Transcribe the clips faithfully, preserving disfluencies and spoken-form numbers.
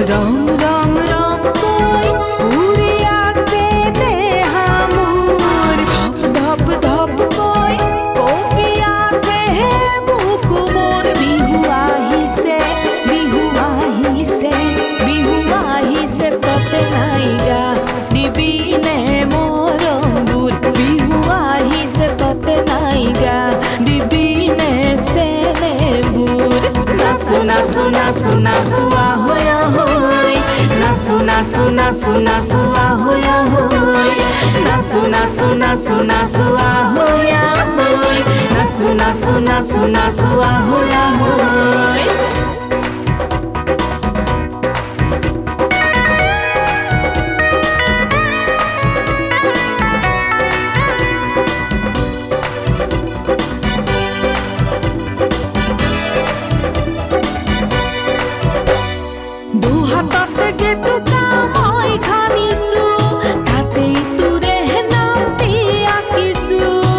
रंग रंग रंग कोई उड़िया से देहा मोर धप धप धप कोई कोपिया से मुख मोर बिहुआही से बिहुआही से बिहुआही से तोते नाइगा डिबीने मोर अंगूर बिहुआही से तोते नाइगा डिबीने से लेबूर नासु नासु नासु नासु ahoya hoy nasu nasu nasu nasu ahoya hoy nasu nasu nasu nasu ahoya hoy nasu nasu nasu nasu ahoya hoy हाथाते जे तू कामोई खानिसु ताते तू रहनाम दिया किसु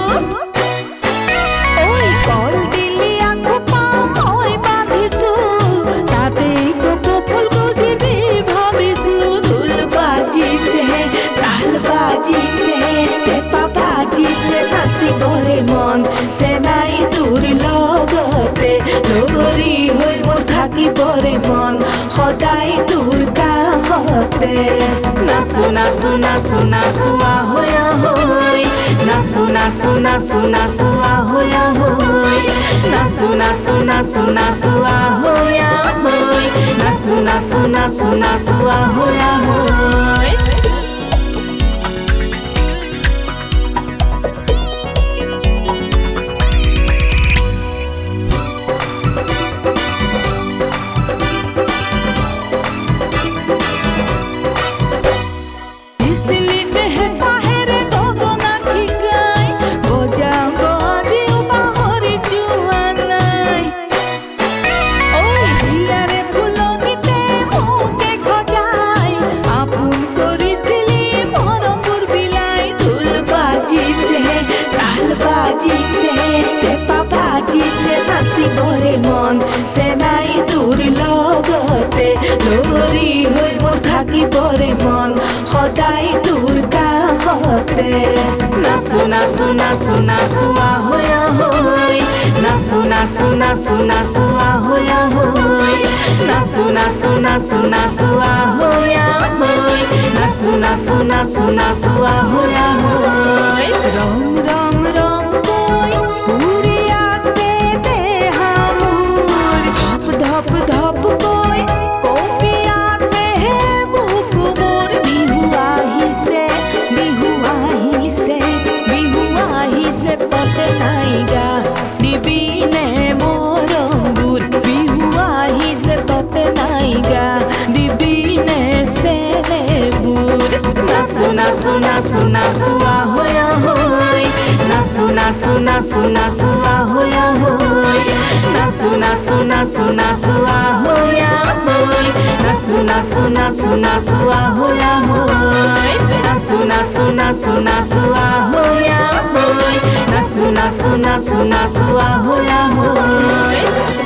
ओई कल दिली आँखों पामोई बांधिसु ताते को फूल को जीवी भाविसु धुलबाजी से तालबाजी से टेपाबाजी से नाची करे मन से नाई दूर लगते लोगरी होई मोर थाकी बरे मन সদাই তোৰ কাষতে নাচো নাচো নাচো নাচো আহৈ আহৈ নাচো নাচো নাচো নাচো আহৈ আহৈ নাচো নাচো নাচো নাচো আহৈ আহৈ নাচো নাচো নাচো নাচো আহৈ আহৈ बाजी से टेपाबाजी से नाची करे मन से नाई दूर लगते लोगरी होई मोर थाकी बरे मन सदाई दूर काषते नाचो नाचो नाचो नाचो आहोय आहोय नाचो नाचो नाचो नाचो आहोय आहोय नाचो नाचो नाचो नाचो आहोय आहोय नाचो नाचो नाचो नाचो आहोय आहोय रंग रंग रंग धप धप कोई कोपिया से मुख मोर बिहुआही से बिहुआही से बिहुआही से तोते नाइगा डिबीने मोर अंगूर बिहुआही से तोते नाइगा डिबीने से लेबूर नाचो नाचो नाचो नाचो आहोय आहोय नाचो नाचो नाचो नाचो आहोय आहोय नाचो नाचो नाचो नाचो आहोय आहोय नाचो नाचो नाचो नाचो आहोय आहोय नाचो नाचो नाचो नाचो आहोय आहोय नाचो नाचो नाचो नाचो आहोय आहोय